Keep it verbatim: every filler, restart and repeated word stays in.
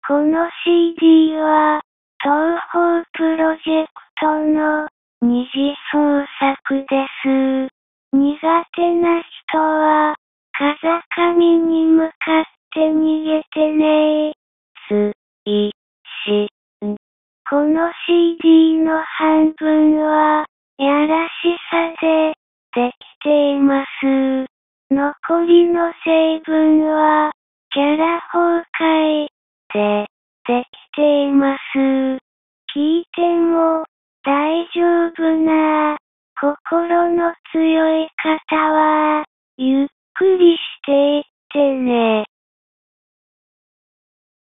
この シーディー は、東宝プロジェクトの二次創作です。苦手な人は、風上に向かって逃げてねー。追伸。この シーディー の半分は、やらしさで、できています。残りの成分は、キャラ崩壊、で、できています。聞いても、大丈夫な心の強い方は、ゆっくりしていってね。